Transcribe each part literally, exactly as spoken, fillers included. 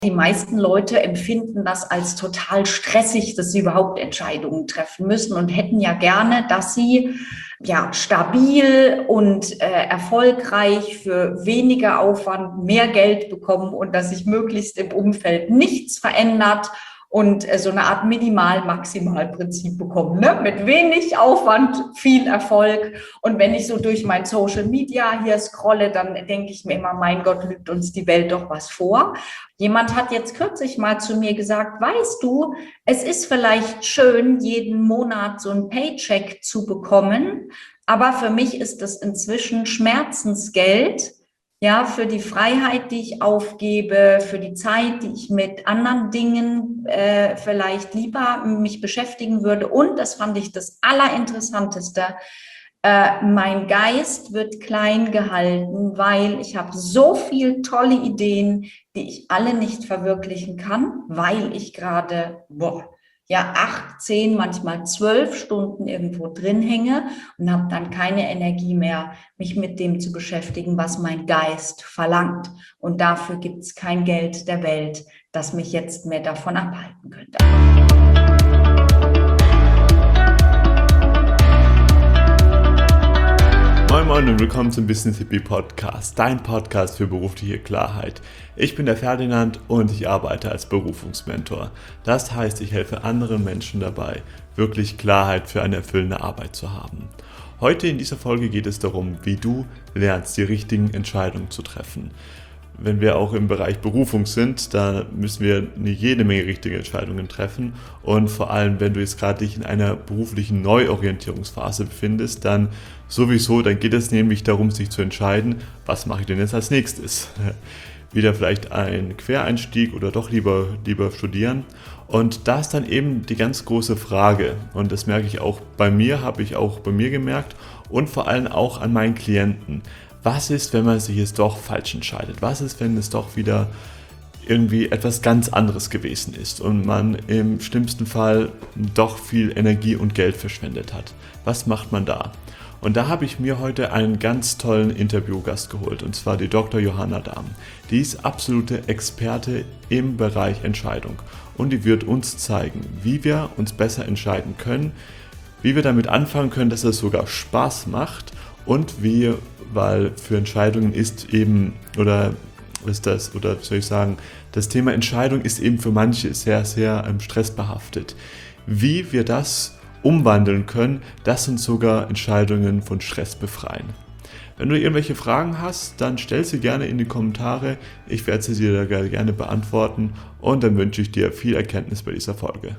Die meisten Leute empfinden das als total stressig, dass sie überhaupt Entscheidungen treffen müssen und hätten ja gerne, dass sie ja stabil und äh, erfolgreich für weniger Aufwand mehr Geld bekommen und dass sich möglichst im Umfeld nichts verändert und äh, so eine Art Minimal-Maximal-Prinzip bekommen, ne? Mit wenig Aufwand, viel Erfolg. Und wenn ich so durch mein Social Media hier scrolle, dann denke ich mir immer, mein Gott, lügt uns die Welt doch was vor. Jemand hat jetzt kürzlich mal zu mir gesagt, weißt du, es ist vielleicht schön, jeden Monat so ein Paycheck zu bekommen, aber für mich ist das inzwischen Schmerzensgeld, ja, für die Freiheit, die ich aufgebe, für die Zeit, die ich mit anderen Dingen äh, vielleicht lieber mich beschäftigen würde. Und das fand ich das Allerinteressanteste. Äh, mein Geist wird klein gehalten, weil ich habe so viel tolle Ideen, die ich alle nicht verwirklichen kann, weil ich gerade, boah, ja, acht, zehn, manchmal zwölf Stunden irgendwo drin hänge und habe dann keine Energie mehr, mich mit dem zu beschäftigen, was mein Geist verlangt. Und dafür gibt es kein Geld der Welt, das mich jetzt mehr davon abhalten könnte. Moin Moin und willkommen zum Business Hippie Podcast, dein Podcast für berufliche Klarheit. Ich bin der Ferdinand und ich arbeite als Berufungsmentor. Das heißt, ich helfe anderen Menschen dabei, wirklich Klarheit für eine erfüllende Arbeit zu haben. Heute in dieser Folge geht es darum, wie du lernst, die richtigen Entscheidungen zu treffen. Wenn wir auch im Bereich Berufung sind, da müssen wir eine jede Menge richtige Entscheidungen treffen und vor allem, wenn du jetzt gerade dich in einer beruflichen Neuorientierungsphase befindest, dann sowieso, dann geht es nämlich darum, sich zu entscheiden, was mache ich denn jetzt als nächstes? Wieder vielleicht ein Quereinstieg oder doch lieber, lieber studieren. Und da ist dann eben die ganz große Frage, und das merke ich auch bei mir, habe ich auch bei mir gemerkt und vor allem auch an meinen Klienten. Was ist, wenn man sich jetzt doch falsch entscheidet? Was ist, wenn es doch wieder irgendwie etwas ganz anderes gewesen ist und man im schlimmsten Fall doch viel Energie und Geld verschwendet hat? Was macht man da? Und da habe ich mir heute einen ganz tollen Interviewgast geholt, und zwar die Doktor Johanna Dahm. Die ist absolute Experte im Bereich Entscheidung und die wird uns zeigen, wie wir uns besser entscheiden können, wie wir damit anfangen können, dass es sogar Spaß macht und wie, weil für Entscheidungen ist eben, oder ist das, oder soll ich sagen, das Thema Entscheidung ist eben für manche sehr, sehr ähm, stressbehaftet. Wie wir das umwandeln können, dass uns sogar Entscheidungen von Stress befreien. Wenn du irgendwelche Fragen hast, dann stell sie gerne in die Kommentare. Ich werde sie dir gerne beantworten und dann wünsche ich dir viel Erkenntnis bei dieser Folge.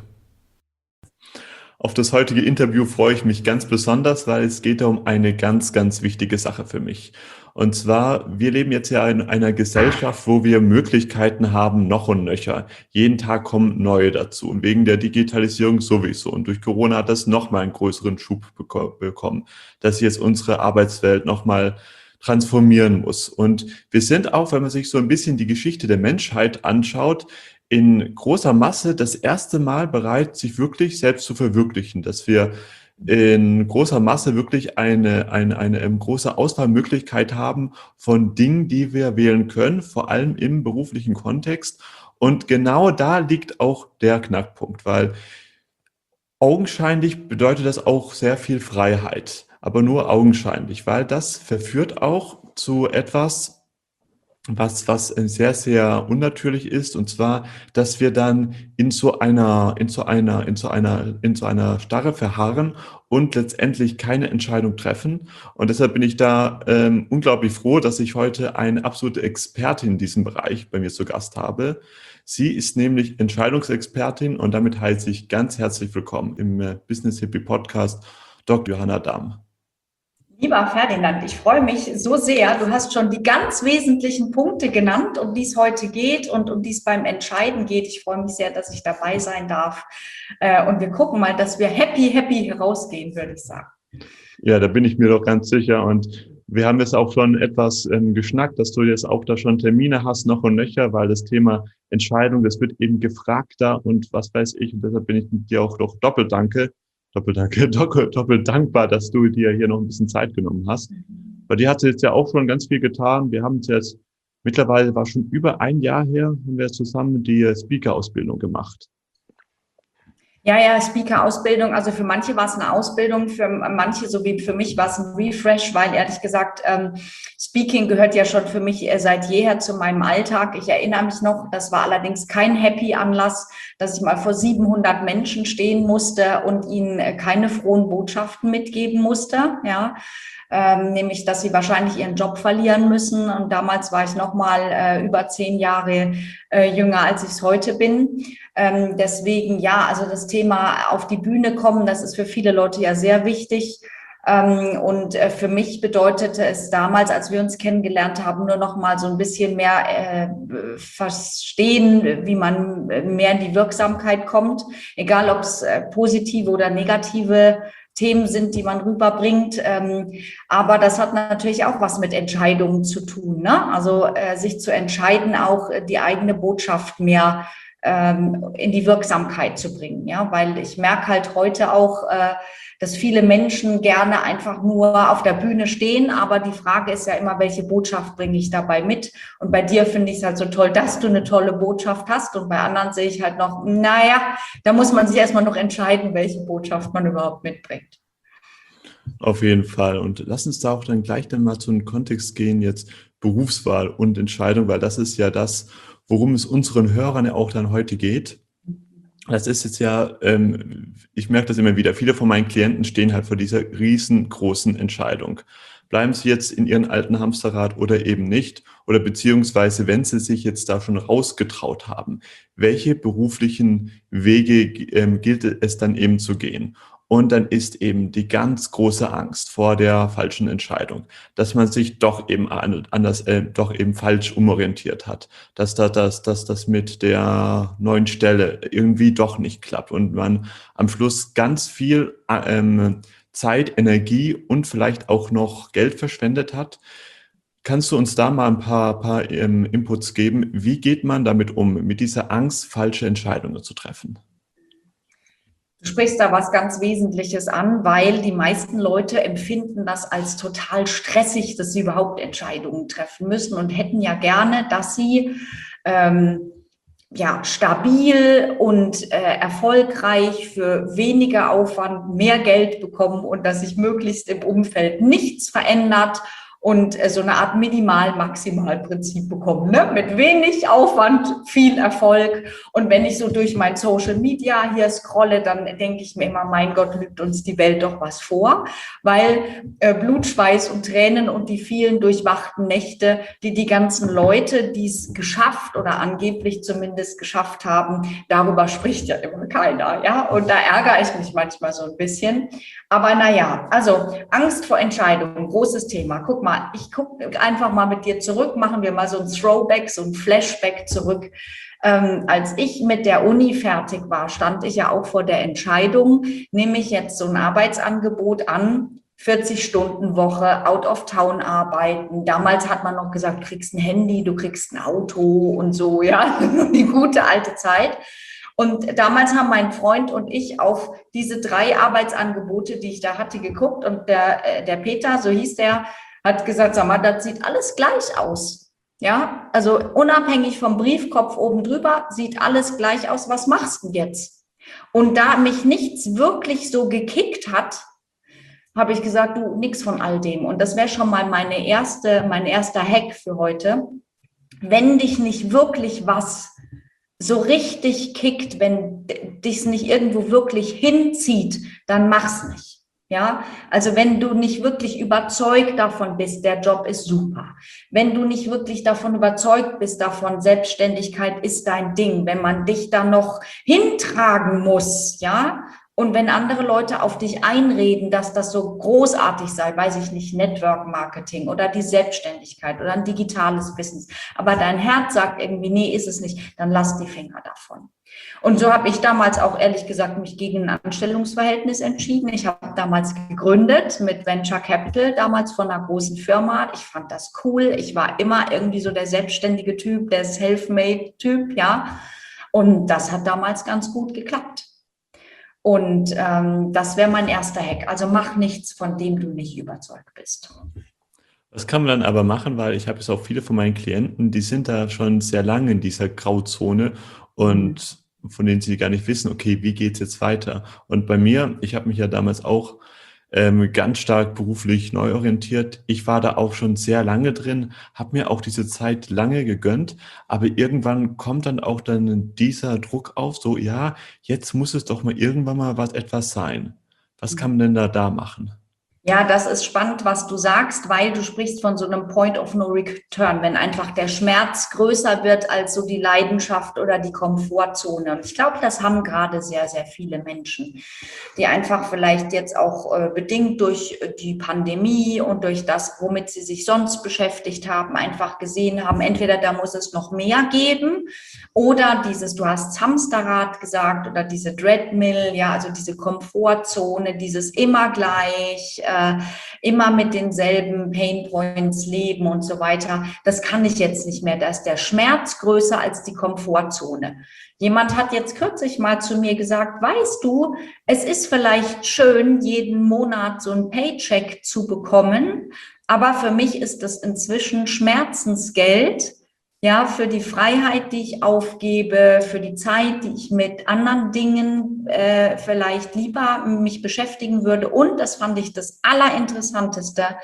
Auf das heutige Interview freue ich mich ganz besonders, weil es geht um eine ganz, ganz wichtige Sache für mich. Und zwar, wir leben jetzt ja in einer Gesellschaft, wo wir Möglichkeiten haben, noch und nöcher. Jeden Tag kommen neue dazu und wegen der Digitalisierung sowieso. Und durch Corona hat das nochmal einen größeren Schub bekommen, dass jetzt unsere Arbeitswelt nochmal transformieren muss. Und wir sind auch, wenn man sich so ein bisschen die Geschichte der Menschheit anschaut, in großer Masse das erste Mal bereit, sich wirklich selbst zu verwirklichen, dass wir in großer Masse wirklich eine, eine, eine, eine große Auswahlmöglichkeit haben von Dingen, die wir wählen können, vor allem im beruflichen Kontext. Und genau da liegt auch der Knackpunkt, weil augenscheinlich bedeutet das auch sehr viel Freiheit, aber nur augenscheinlich, weil das verführt auch zu etwas, was, was sehr, sehr unnatürlich ist, und zwar, dass wir dann in so einer, in so einer, in so einer, in so einer Starre verharren und letztendlich keine Entscheidung treffen. Und deshalb bin ich da ähm, unglaublich froh, dass ich heute eine absolute Expertin in diesem Bereich bei mir zu Gast habe. Sie ist nämlich Entscheidungsexpertin und damit heiße ich ganz herzlich willkommen im äh, Business Hippie Podcast Doktor Johanna Dahm. Lieber Ferdinand, ich freue mich so sehr. Du hast schon die ganz wesentlichen Punkte genannt, um die es heute geht und um die es beim Entscheiden geht. Ich freue mich sehr, dass ich dabei sein darf. Und wir gucken mal, dass wir happy, happy herausgehen, würde ich sagen. Ja, da bin ich mir doch ganz sicher. Und wir haben jetzt auch schon etwas ähm, geschnackt, dass du jetzt auch da schon Termine hast, noch und nöcher, weil das Thema Entscheidung, das wird eben gefragter und was weiß ich. Und deshalb bin ich mit dir auch doch doppelt danke. Doppelt danke, doppelt, doppelt dankbar, dass du dir hier noch ein bisschen Zeit genommen hast. Bei dir hat es jetzt ja auch schon ganz viel getan. Wir haben es jetzt Mittlerweile war schon über ein Jahr her, haben wir zusammen die Speaker-Ausbildung gemacht. Ja, ja, Speaker-Ausbildung. Also für manche war es eine Ausbildung, für manche, so wie für mich, war es ein Refresh, weil ehrlich gesagt, ähm, Speaking gehört ja schon für mich äh, seit jeher zu meinem Alltag. Ich erinnere mich noch, das war allerdings kein Happy-Anlass, dass ich mal vor siebenhundert Menschen stehen musste und ihnen äh, keine frohen Botschaften mitgeben musste, ja. Ähm, nämlich, dass sie wahrscheinlich ihren Job verlieren müssen. Und damals war ich noch mal äh, über zehn Jahre äh, jünger, als ich es heute bin. Ähm, deswegen, ja, also das Thema auf die Bühne kommen, das ist für viele Leute ja sehr wichtig. Ähm, und äh, für mich bedeutete es damals, als wir uns kennengelernt haben, nur noch mal so ein bisschen mehr äh, verstehen, wie man mehr in die Wirksamkeit kommt, egal ob es äh, positive oder negative Themen sind, die man rüberbringt. Ähm, aber das hat natürlich auch was mit Entscheidungen zu tun, ne? Also äh, sich zu entscheiden, auch äh, die eigene Botschaft mehr ähm, in die Wirksamkeit zu bringen, ja, weil ich merke halt heute auch, äh, dass viele Menschen gerne einfach nur auf der Bühne stehen, aber die Frage ist ja immer, welche Botschaft bringe ich dabei mit? Und bei dir finde ich es halt so toll, dass du eine tolle Botschaft hast, und bei anderen sehe ich halt noch, naja, da muss man sich erstmal noch entscheiden, welche Botschaft man überhaupt mitbringt. Auf jeden Fall. Und lass uns da auch dann gleich dann mal zu einem Kontext gehen, jetzt Berufswahl und Entscheidung, weil das ist ja das, worum es unseren Hörern ja auch dann heute geht. Das ist jetzt ja, ähm, ich merke das immer wieder, viele von meinen Klienten stehen halt vor dieser riesengroßen Entscheidung. Bleiben sie jetzt in ihrem alten Hamsterrad oder eben nicht? Oder beziehungsweise, wenn sie sich jetzt da schon rausgetraut haben, welche beruflichen Wege ähm, gilt es dann eben zu gehen? Und dann ist eben die ganz große Angst vor der falschen Entscheidung, dass man sich doch eben anders, äh, doch eben falsch umorientiert hat, dass da, dass, dass das mit der neuen Stelle irgendwie doch nicht klappt und man am Schluss ganz viel ähm, Zeit, Energie und vielleicht auch noch Geld verschwendet hat. Kannst du uns da mal ein paar, paar ähm, Inputs geben? Wie geht man damit um, mit dieser Angst, falsche Entscheidungen zu treffen? Du sprichst da was ganz Wesentliches an, weil die meisten Leute empfinden das als total stressig, dass sie überhaupt Entscheidungen treffen müssen und hätten ja gerne, dass sie ähm, ja, stabil und äh, erfolgreich für weniger Aufwand mehr Geld bekommen und dass sich möglichst im Umfeld nichts verändert und äh, so eine Art Minimal-Maximal-Prinzip bekommen, ne? Mit wenig Aufwand, viel Erfolg. Und wenn ich so durch mein Social Media hier scrolle, dann denke ich mir immer, mein Gott, lügt uns die Welt doch was vor, weil äh, Blut, Schweiß und Tränen und die vielen durchwachten Nächte, die die ganzen Leute, die es geschafft oder angeblich zumindest geschafft haben, darüber spricht ja immer keiner, ja. Und da ärgere ich mich manchmal so ein bisschen. Aber naja, also Angst vor Entscheidungen, großes Thema. Guck mal, ich gucke einfach mal mit dir zurück, machen wir mal so ein Throwback, so ein Flashback zurück. Ähm, als ich mit der Uni fertig war, stand ich ja auch vor der Entscheidung, nehme ich jetzt so ein Arbeitsangebot an, vierzig Stunden Woche, out of town arbeiten. Damals hat man noch gesagt, du kriegst ein Handy, du kriegst ein Auto und so, ja, die gute alte Zeit. Und damals haben mein Freund und ich auf diese drei Arbeitsangebote, die ich da hatte, geguckt. Und der, der Peter, so hieß der, hat gesagt, sag mal, das sieht alles gleich aus. Ja, also unabhängig vom Briefkopf oben drüber, sieht alles gleich aus. Was machst du jetzt? Und da mich nichts wirklich so gekickt hat, habe ich gesagt, du, nix von all dem. Und das wäre schon mal meine erste, mein erster Hack für heute. Wenn dich nicht wirklich was so richtig kickt, wenn dich nicht irgendwo wirklich hinzieht, dann mach's nicht. Ja, also wenn du nicht wirklich überzeugt davon bist, der Job ist super. Wenn du nicht wirklich davon überzeugt bist, davon Selbstständigkeit ist dein Ding, wenn man dich da noch hintragen muss, ja, und wenn andere Leute auf dich einreden, dass das so großartig sei, weiß ich nicht, Network Marketing oder die Selbstständigkeit oder ein digitales Business, aber dein Herz sagt irgendwie, nee, ist es nicht, dann lass die Finger davon. Und so habe ich damals auch ehrlich gesagt mich gegen ein Anstellungsverhältnis entschieden. Ich habe damals gegründet mit Venture Capital, damals von einer großen Firma. Ich fand das cool. Ich war immer irgendwie so der selbstständige Typ, der Selfmade-Typ, ja. Und das hat damals ganz gut geklappt. Und ähm, das wäre mein erster Hack. Also mach nichts, von dem du nicht überzeugt bist. Was kann man dann aber machen, weil ich habe jetzt auch viele von meinen Klienten, die sind da schon sehr lange in dieser Grauzone und von denen sie gar nicht wissen, okay, wie geht's jetzt weiter? Und bei mir, ich habe mich ja damals auch ähm, ganz stark beruflich neu orientiert. Ich war da auch schon sehr lange drin, habe mir auch diese Zeit lange gegönnt, aber irgendwann kommt dann auch dann dieser Druck auf, so ja, jetzt muss es doch mal irgendwann mal was etwas sein. Was kann man denn da da machen? Ja, das ist spannend, was du sagst, weil du sprichst von so einem Point of No Return, wenn einfach der Schmerz größer wird als so die Leidenschaft oder die Komfortzone. Und ich glaube, das haben gerade sehr, sehr viele Menschen, die einfach vielleicht jetzt auch äh, bedingt durch die Pandemie und durch das, womit sie sich sonst beschäftigt haben, einfach gesehen haben, entweder da muss es noch mehr geben oder dieses, du hast Hamsterrad gesagt, oder diese Treadmill, ja, also diese Komfortzone, dieses immer gleich, äh, immer mit denselben Painpoints leben und so weiter. Das kann ich jetzt nicht mehr. Da ist der Schmerz größer als die Komfortzone. Jemand hat jetzt kürzlich mal zu mir gesagt, weißt du, es ist vielleicht schön, jeden Monat so ein Paycheck zu bekommen, aber für mich ist das inzwischen Schmerzensgeld, ja, für die Freiheit, die ich aufgebe, für die Zeit, die ich mit anderen Dingen äh, vielleicht lieber mich beschäftigen würde. Und, das fand ich das Allerinteressanteste,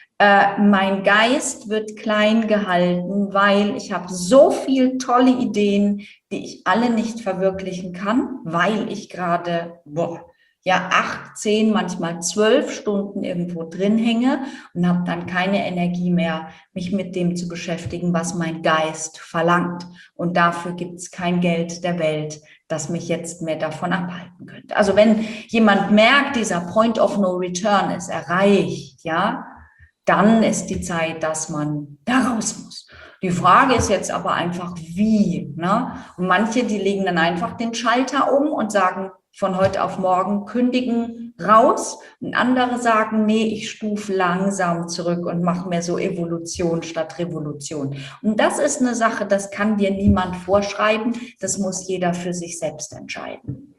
äh, mein Geist wird klein gehalten, weil ich habe so viele tolle Ideen, die ich alle nicht verwirklichen kann, weil ich gerade, boah, ja, acht, zehn, manchmal zwölf Stunden irgendwo drin hänge und habe dann keine Energie mehr, mich mit dem zu beschäftigen, was mein Geist verlangt. Und dafür gibt es kein Geld der Welt, das mich jetzt mehr davon abhalten könnte. Also wenn jemand merkt, dieser Point of No Return ist erreicht, ja, dann ist die Zeit, dass man da raus muss. Die Frage ist jetzt aber einfach, wie, ne? Und manche, die legen dann einfach den Schalter um und sagen, von heute auf morgen kündigen, raus. Und andere sagen, nee, ich stufe langsam zurück und mache mehr so Evolution statt Revolution. Und das ist eine Sache, das kann dir niemand vorschreiben. Das muss jeder für sich selbst entscheiden.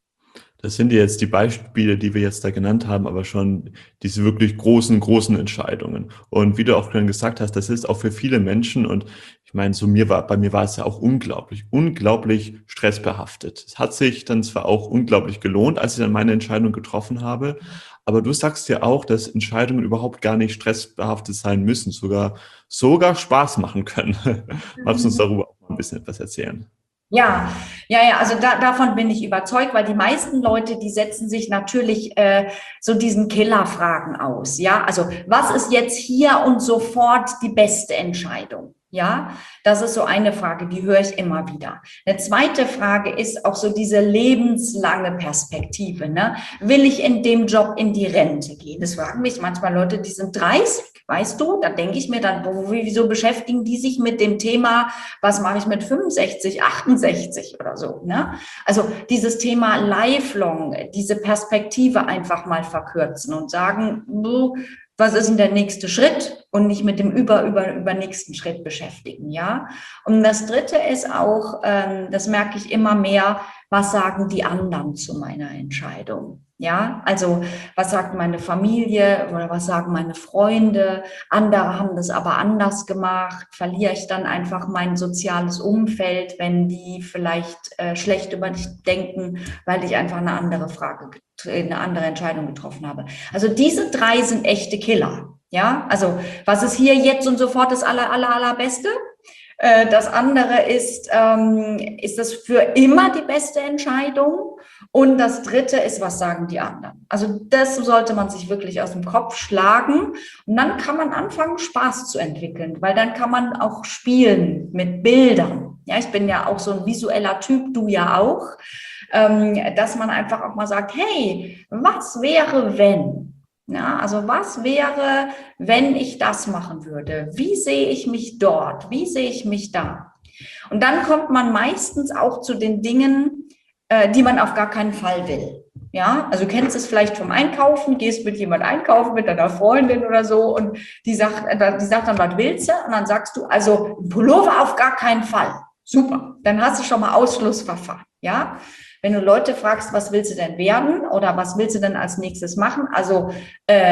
Das sind ja jetzt die Beispiele, die wir jetzt da genannt haben, aber schon diese wirklich großen, großen Entscheidungen. Und wie du auch schon gesagt hast, das ist auch für viele Menschen, und ich meine, so mir war, bei mir war es ja auch unglaublich, unglaublich stressbehaftet. Es hat sich dann zwar auch unglaublich gelohnt, als ich dann meine Entscheidung getroffen habe, aber du sagst ja auch, dass Entscheidungen überhaupt gar nicht stressbehaftet sein müssen, sogar, sogar Spaß machen können. Magst du uns darüber auch mal ein bisschen etwas erzählen? Ja, ja, ja, also da, davon bin ich überzeugt, weil die meisten Leute, die setzen sich natürlich äh, so diesen Killerfragen aus. Ja, also was ist jetzt hier und sofort die beste Entscheidung? Ja, das ist so eine Frage, die höre ich immer wieder. Eine zweite Frage ist auch so diese lebenslange Perspektive. Ne? Will ich in dem Job in die Rente gehen? Das fragen mich manchmal Leute, die sind dreißig, weißt du? Da denke ich mir dann, wieso beschäftigen die sich mit dem Thema, was mache ich mit fünfundsechzig, achtundsechzig oder so? Ne? Also dieses Thema Lifelong, diese Perspektive einfach mal verkürzen und sagen, was ist denn der nächste Schritt, und nicht mit dem über, über, über nächsten Schritt beschäftigen, ja. Und das Dritte ist auch, ähm, das merke ich immer mehr, was sagen die anderen zu meiner Entscheidung? Ja, also was sagt meine Familie oder was sagen meine Freunde? Andere haben das aber anders gemacht. Verliere ich dann einfach mein soziales Umfeld, wenn die vielleicht äh, schlecht über dich denken, weil ich einfach eine andere Frage, eine andere Entscheidung getroffen habe. Also diese drei sind echte Killer. Ja, also was ist hier jetzt und sofort das aller, aller, allerbeste? Das andere ist, ähm, ist das für immer die beste Entscheidung? Und das dritte ist, was sagen die anderen? Also das sollte man sich wirklich aus dem Kopf schlagen. Und dann kann man anfangen, Spaß zu entwickeln, weil dann kann man auch spielen mit Bildern. Ja, ich bin ja auch so ein visueller Typ, du ja auch, ähm, dass man einfach auch mal sagt, hey, was wäre, wenn? Ja, also was wäre, wenn ich das machen würde? Wie sehe ich mich dort? Wie sehe ich mich da? Und dann kommt man meistens auch zu den Dingen, äh, die man auf gar keinen Fall will. Ja, also du kennst es vielleicht vom Einkaufen, gehst mit jemand einkaufen, mit deiner Freundin oder so, und die sagt, die sagt dann, was willst du? Und dann sagst du, also Pullover auf gar keinen Fall. Super, dann hast du schon mal Ausschlussverfahren. Ja, wenn du Leute fragst, was willst du denn werden oder was willst du denn als nächstes machen? Also äh,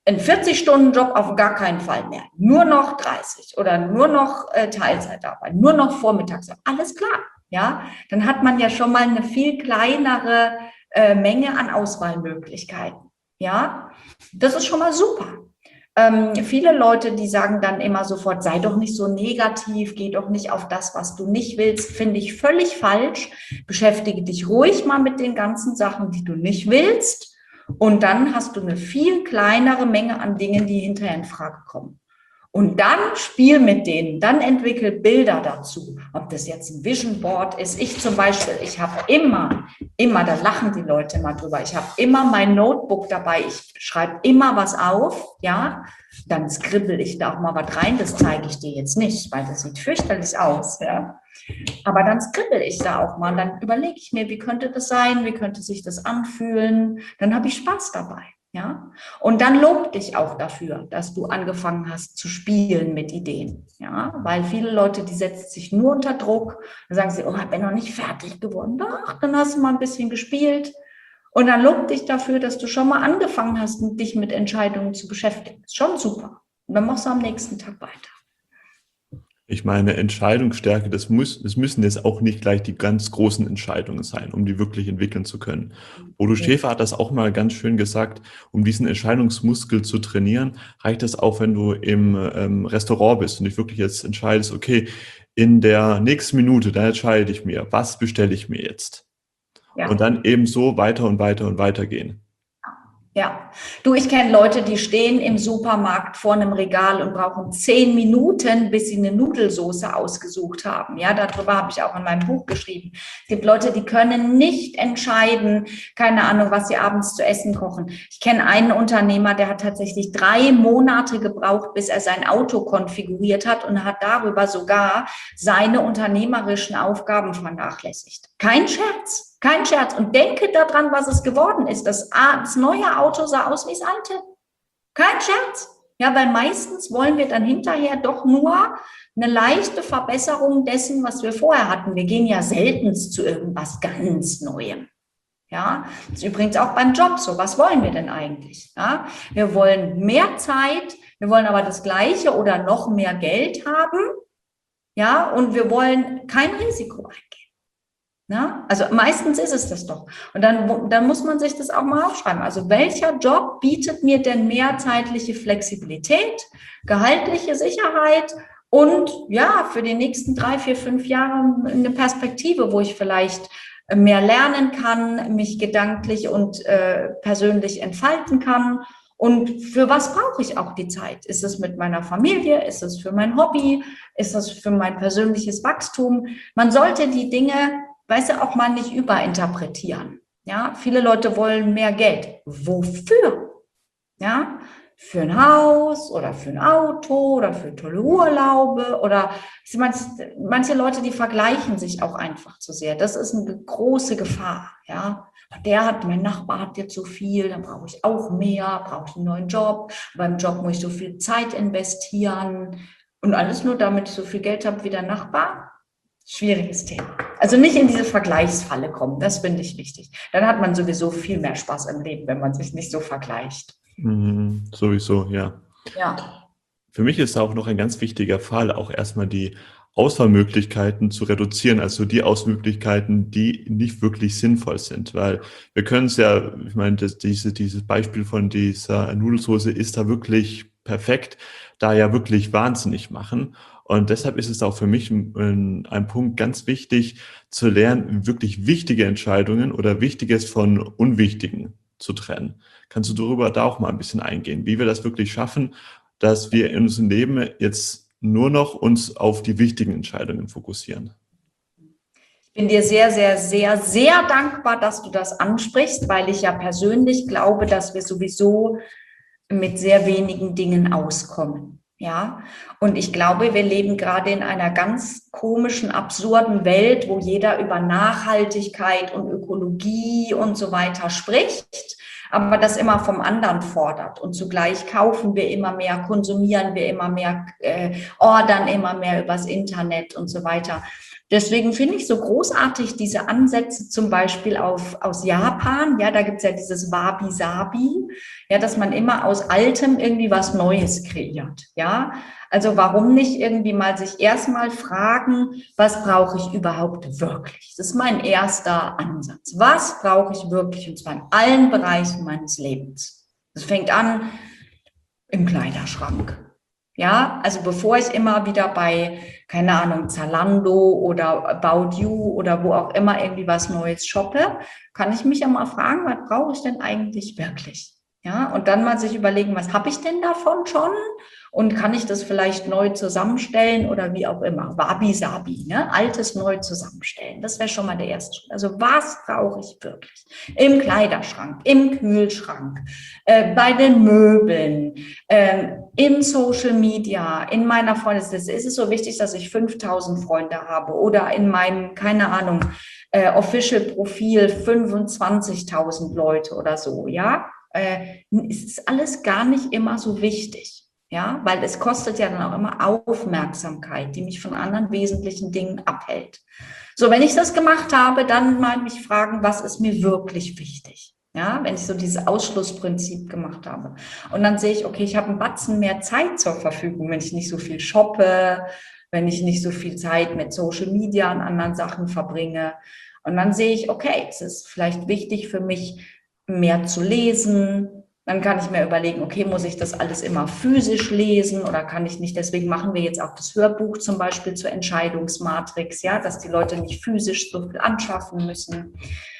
ein vierzig-Stunden-Job auf gar keinen Fall mehr. Nur noch dreißig oder nur noch äh, Teilzeitarbeit, nur noch vormittags. Alles klar, ja. Dann hat man ja schon mal eine viel kleinere äh, Menge an Auswahlmöglichkeiten, ja. Das ist schon mal super. Ähm, viele Leute, die sagen dann immer sofort, sei doch nicht so negativ, geh doch nicht auf das, was du nicht willst, finde ich völlig falsch. Beschäftige dich ruhig mal mit den ganzen Sachen, die du nicht willst. Und dann hast du eine viel kleinere Menge an Dingen, die hinterher in Frage kommen. Und dann spiel mit denen, dann entwickel Bilder dazu. Ob das jetzt ein Vision Board ist. Ich zum Beispiel, ich habe immer, immer, da lachen die Leute immer drüber, ich habe immer mein Notebook dabei, ich schreibe immer was auf, ja. Dann skribbel ich da auch mal was rein, das zeige ich dir jetzt nicht, weil das sieht fürchterlich aus, ja. Aber dann skribbel ich da auch mal, dann überlege ich mir, wie könnte das sein, wie könnte sich das anfühlen, dann habe ich Spaß dabei, ja. Und dann lob dich auch dafür, dass du angefangen hast zu spielen mit Ideen, ja, weil viele Leute, die setzen sich nur unter Druck, dann sagen sie, oh, ich bin noch nicht fertig geworden, doch, dann hast du mal ein bisschen gespielt und dann lob dich dafür, dass du schon mal angefangen hast, dich mit Entscheidungen zu beschäftigen, ist schon super. Und dann machst du am nächsten Tag weiter. Ich meine, Entscheidungsstärke, das muss, das müssen jetzt auch nicht gleich die ganz großen Entscheidungen sein, um die wirklich entwickeln zu können. Bodo Schäfer hat das auch mal ganz schön gesagt, um diesen Entscheidungsmuskel zu trainieren, reicht es auch, wenn du im ähm, Restaurant bist und dich wirklich jetzt entscheidest, okay, in der nächsten Minute, da entscheide ich mir, was bestelle ich mir jetzt? Ja. Und dann eben so weiter und weiter und weiter gehen. Ja, du, ich kenne Leute, die stehen im Supermarkt vor einem Regal und brauchen zehn Minuten, bis sie eine Nudelsoße ausgesucht haben. Ja, darüber habe ich auch in meinem Buch geschrieben. Es gibt Leute, die können nicht entscheiden, keine Ahnung, was sie abends zu essen kochen. Ich kenne einen Unternehmer, der hat tatsächlich drei Monate gebraucht, bis er sein Auto konfiguriert hat und hat darüber sogar seine unternehmerischen Aufgaben vernachlässigt. Kein Scherz. Kein Scherz. Und denke daran, was es geworden ist. Das, das neue Auto sah aus wie das alte. Kein Scherz. Ja, weil meistens wollen wir dann hinterher doch nur eine leichte Verbesserung dessen, was wir vorher hatten. Wir gehen ja seltenst zu irgendwas ganz Neuem. Ja, das ist übrigens auch beim Job so. Was wollen wir denn eigentlich? Ja, wir wollen mehr Zeit, wir wollen aber das Gleiche oder noch mehr Geld haben. Ja, und wir wollen kein Risiko eingehen. Ja, also meistens ist es das doch. Und dann, dann muss man sich das auch mal aufschreiben. Also welcher Job bietet mir denn mehr zeitliche Flexibilität, gehaltliche Sicherheit und ja, für die nächsten drei, vier, fünf Jahre eine Perspektive, wo ich vielleicht mehr lernen kann, mich gedanklich und äh, persönlich entfalten kann. Und für was brauche ich auch die Zeit? Ist es mit meiner Familie? Ist es für mein Hobby? Ist es für mein persönliches Wachstum? Man sollte die Dinge, weißt du, auch mal nicht überinterpretieren. Ja, viele Leute wollen mehr Geld. Wofür? Ja, für ein Haus oder für ein Auto oder für tolle Urlaube oder manche Leute, die vergleichen sich auch einfach zu sehr. Das ist eine große Gefahr. Ja, der hat, mein Nachbar hat jetzt so viel, dann brauche ich auch mehr, brauche ich einen neuen Job. Beim Job muss ich so viel Zeit investieren und alles nur, damit ich so viel Geld habe wie der Nachbar. Schwieriges Thema. Also nicht in diese Vergleichsfalle kommen, das finde ich wichtig. Dann hat man sowieso viel mehr Spaß im Leben, wenn man sich nicht so vergleicht. Mhm, sowieso, ja. Ja. Für mich ist auch noch ein ganz wichtiger Fall, auch erstmal die Auswahlmöglichkeiten zu reduzieren, also die Auswahlmöglichkeiten, die nicht wirklich sinnvoll sind, weil wir können es ja, ich meine, das, diese, dieses Beispiel von dieser Nudelsoße ist da wirklich perfekt, da ja wirklich wahnsinnig machen. Und deshalb ist es auch für mich ein, ein Punkt ganz wichtig, zu lernen, wirklich wichtige Entscheidungen oder Wichtiges von Unwichtigen zu trennen. Kannst du darüber da auch mal ein bisschen eingehen, wie wir das wirklich schaffen, dass wir in unserem Leben jetzt nur noch uns auf die wichtigen Entscheidungen fokussieren? Ich bin dir sehr, sehr, sehr, sehr dankbar, dass du das ansprichst, weil ich ja persönlich glaube, dass wir sowieso mit sehr wenigen Dingen auskommen. Ja, und ich glaube, wir leben gerade in einer ganz komischen, absurden Welt, wo jeder über Nachhaltigkeit und Ökologie und so weiter spricht, aber das immer vom anderen fordert. Und zugleich kaufen wir immer mehr, konsumieren wir immer mehr, äh, ordern immer mehr übers Internet und so weiter. Deswegen finde ich so großartig diese Ansätze zum Beispiel auf, aus Japan. Ja, da gibt es ja dieses Wabi-Sabi, ja, dass man immer aus Altem irgendwie was Neues kreiert. Ja, also warum nicht irgendwie mal sich erstmal fragen, was brauche ich überhaupt wirklich? Das ist mein erster Ansatz. Was brauche ich wirklich? Und zwar in allen Bereichen meines Lebens. Das fängt an im Kleiderschrank. Ja, also bevor ich immer wieder bei, keine Ahnung, Zalando oder About You oder wo auch immer irgendwie was Neues shoppe, kann ich mich ja mal fragen, was brauche ich denn eigentlich wirklich? Ja, und dann mal sich überlegen, was habe ich denn davon schon? Und kann ich das vielleicht neu zusammenstellen oder wie auch immer? Wabi-Sabi, ne? Altes neu zusammenstellen. Das wäre schon mal der erste Schritt. Also was brauche ich wirklich? Im Kleiderschrank, im Kühlschrank, äh, bei den Möbeln, äh, in Social Media, in meiner Freundesliste. Ist es so wichtig, dass ich fünftausend Freunde habe oder in meinem, keine Ahnung, äh, Official-Profil fünfundzwanzigtausend Leute oder so, ja? Äh, es ist alles gar nicht immer so wichtig. Ja, weil es kostet ja dann auch immer Aufmerksamkeit, die mich von anderen wesentlichen Dingen abhält. So, wenn ich das gemacht habe, dann mal mich fragen, was ist mir wirklich wichtig? Ja, wenn ich so dieses Ausschlussprinzip gemacht habe. Und dann sehe ich, okay, ich habe einen Batzen mehr Zeit zur Verfügung, wenn ich nicht so viel shoppe, wenn ich nicht so viel Zeit mit Social Media und anderen Sachen verbringe. Und dann sehe ich, okay, es ist vielleicht wichtig für mich, mehr zu lesen. Dann kann ich mir überlegen, okay, muss ich das alles immer physisch lesen oder kann ich nicht? Deswegen machen wir jetzt auch das Hörbuch zum Beispiel zur Entscheidungsmatrix, ja, dass die Leute nicht physisch so viel anschaffen müssen.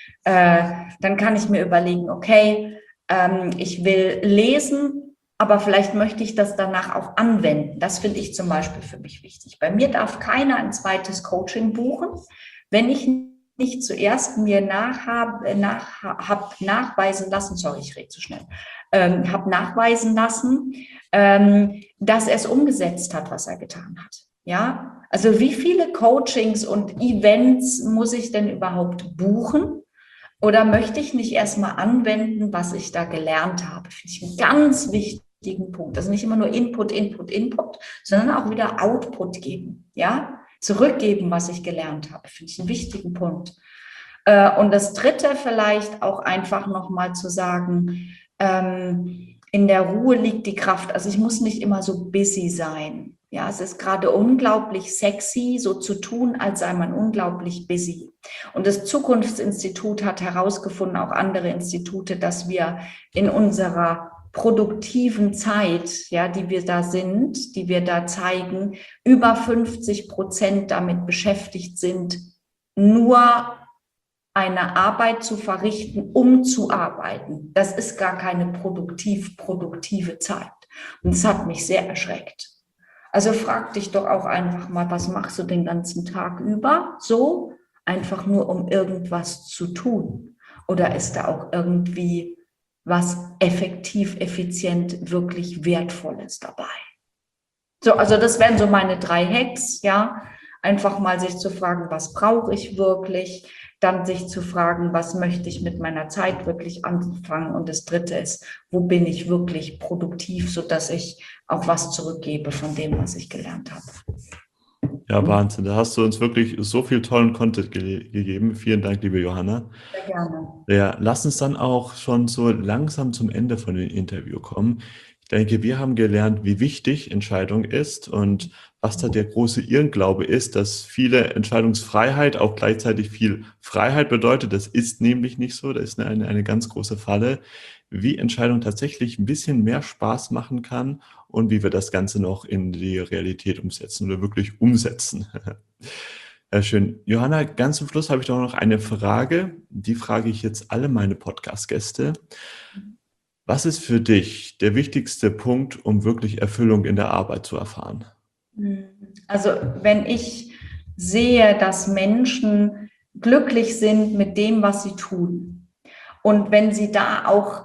Äh, dann kann ich mir überlegen, okay, ähm, ich will lesen, aber vielleicht möchte ich das danach auch anwenden. Das finde ich zum Beispiel für mich wichtig. Bei mir darf keiner ein zweites Coaching buchen, wenn ich nicht zuerst mir nach, nach, hab nachweisen lassen, sorry, ich rede zu schnell, ähm, habe nachweisen lassen, ähm, dass er es umgesetzt hat, was er getan hat. Ja, also wie viele Coachings und Events muss ich denn überhaupt buchen? Oder möchte ich nicht erstmal anwenden, was ich da gelernt habe? Finde ich einen ganz wichtigen Punkt. Also nicht immer nur Input, Input, Input, sondern auch wieder Output geben. Ja, zurückgeben, was ich gelernt habe, finde ich einen wichtigen Punkt. Und das Dritte vielleicht auch einfach nochmal zu sagen, in der Ruhe liegt die Kraft. Also ich muss nicht immer so busy sein. Ja, es ist gerade unglaublich sexy, so zu tun, als sei man unglaublich busy. Und das Zukunftsinstitut hat herausgefunden, auch andere Institute, dass wir in unserer produktiven Zeit, ja, die wir da sind, die wir da zeigen, über fünfzig Prozent damit beschäftigt sind, nur eine Arbeit zu verrichten, um zu arbeiten. Das ist gar keine produktiv, produktive Zeit. Und das hat mich sehr erschreckt. Also frag dich doch auch einfach mal, was machst du den ganzen Tag über? So, einfach nur um irgendwas zu tun. Oder ist da auch irgendwie was effektiv, effizient, wirklich Wertvolles dabei? So, also das wären so meine drei Hacks, ja. Einfach mal sich zu fragen, was brauche ich wirklich? Dann sich zu fragen, was möchte ich mit meiner Zeit wirklich anfangen? Und das Dritte ist, wo bin ich wirklich produktiv, sodass ich auch was zurückgebe von dem, was ich gelernt habe. Ja, Wahnsinn. Da hast du uns wirklich so viel tollen Content ge- gegeben. Vielen Dank, liebe Johanna. Sehr gerne. Ja, lass uns dann auch schon so langsam zum Ende von dem Interview kommen. Ich denke, wir haben gelernt, wie wichtig Entscheidung ist und was da der große Irrglaube ist, dass viele Entscheidungsfreiheit auch gleichzeitig viel Freiheit bedeutet. Das ist nämlich nicht so. Das ist eine, eine ganz große Falle. Wie Entscheidung tatsächlich ein bisschen mehr Spaß machen kann und wie wir das Ganze noch in die Realität umsetzen oder wirklich umsetzen. Ja, schön. Johanna, ganz zum Schluss habe ich doch noch eine Frage. Die frage ich jetzt alle meine Podcast-Gäste. Was ist für dich der wichtigste Punkt, um wirklich Erfüllung in der Arbeit zu erfahren? Also wenn ich sehe, dass Menschen glücklich sind mit dem, was sie tun und wenn sie da auch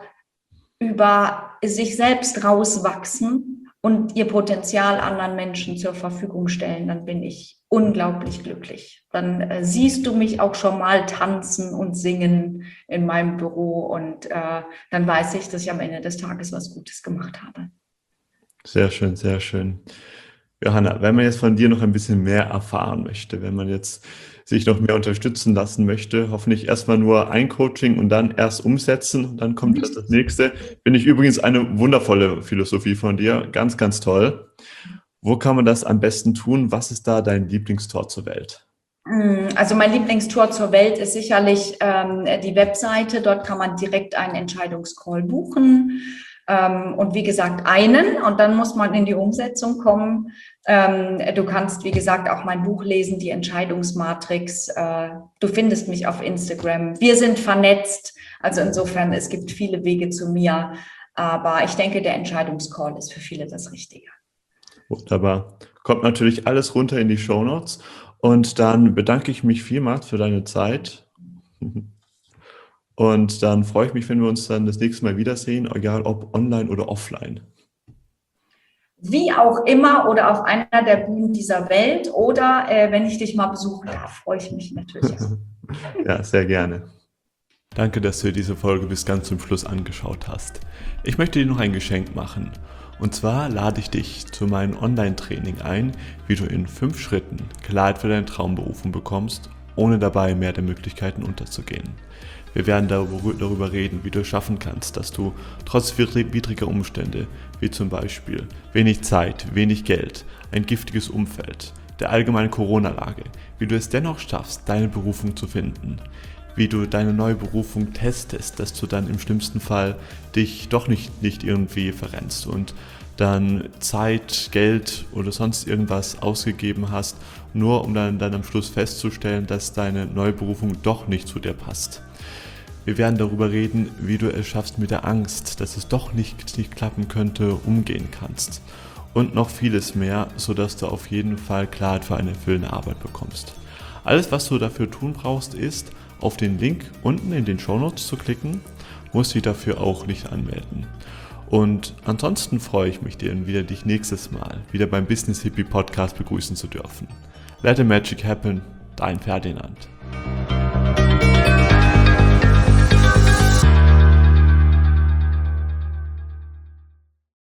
über sich selbst rauswachsen und ihr Potenzial anderen Menschen zur Verfügung stellen, dann bin ich unglaublich glücklich. Dann äh, siehst du mich auch schon mal tanzen und singen in meinem Büro und äh, dann weiß ich, dass ich am Ende des Tages was Gutes gemacht habe. Sehr schön, sehr schön. Johanna, wenn man jetzt von dir noch ein bisschen mehr erfahren möchte, wenn man jetzt sich noch mehr unterstützen lassen möchte, hoffentlich erstmal nur ein Coaching und dann erst umsetzen und dann kommt erst das nächste. Finde ich übrigens eine wundervolle Philosophie von dir, ganz, ganz toll. Wo kann man das am besten tun? Was ist da dein Lieblingstor zur Welt? Also mein Lieblingstor zur Welt ist sicherlich ähm, die Webseite. Dort kann man direkt einen Entscheidungscall buchen. Ähm, und wie gesagt, einen. Und dann muss man in die Umsetzung kommen. Ähm, du kannst, wie gesagt, auch mein Buch lesen, die Entscheidungsmatrix. Äh, du findest mich auf Instagram. Wir sind vernetzt. Also insofern, es gibt viele Wege zu mir. Aber ich denke, der Entscheidungscall ist für viele das Richtige. Wunderbar. Kommt natürlich alles runter in die Shownotes. Und dann bedanke ich mich vielmals für deine Zeit. Und dann freue ich mich, wenn wir uns dann das nächste Mal wiedersehen, egal ob online oder offline. Wie auch immer oder auf einer der Bühnen dieser Welt oder äh, wenn ich dich mal besuchen darf, freue ich mich natürlich auch. Ja, sehr gerne. Danke, dass du dir diese Folge bis ganz zum Schluss angeschaut hast. Ich möchte dir noch ein Geschenk machen. Und zwar lade ich dich zu meinem Online-Training ein, wie du in fünf Schritten Klarheit für deine Traumberufung bekommst, ohne dabei mehr der Möglichkeiten unterzugehen. Wir werden darüber reden, wie du es schaffen kannst, dass du trotz widriger Umstände, wie zum Beispiel wenig Zeit, wenig Geld, ein giftiges Umfeld, der allgemeinen Corona-Lage, wie du es dennoch schaffst, deine Berufung zu finden, wie du deine neue Berufung testest, dass du dann im schlimmsten Fall dich doch nicht, nicht irgendwie verrennst und dann Zeit, Geld oder sonst irgendwas ausgegeben hast, nur um dann, dann am Schluss festzustellen, dass deine neue Berufung doch nicht zu dir passt. Wir werden darüber reden, wie du es schaffst, mit der Angst, dass es doch nicht, nicht klappen könnte, umgehen kannst. Und noch vieles mehr, sodass du auf jeden Fall Klarheit für eine erfüllende Arbeit bekommst. Alles, was du dafür tun brauchst, ist, auf den Link unten in den Shownotes zu klicken, musst dich dafür auch nicht anmelden. Und ansonsten freue ich mich, dir wieder dich nächstes Mal wieder beim Business Hippie Podcast begrüßen zu dürfen. Let the Magic Happen, dein Ferdinand.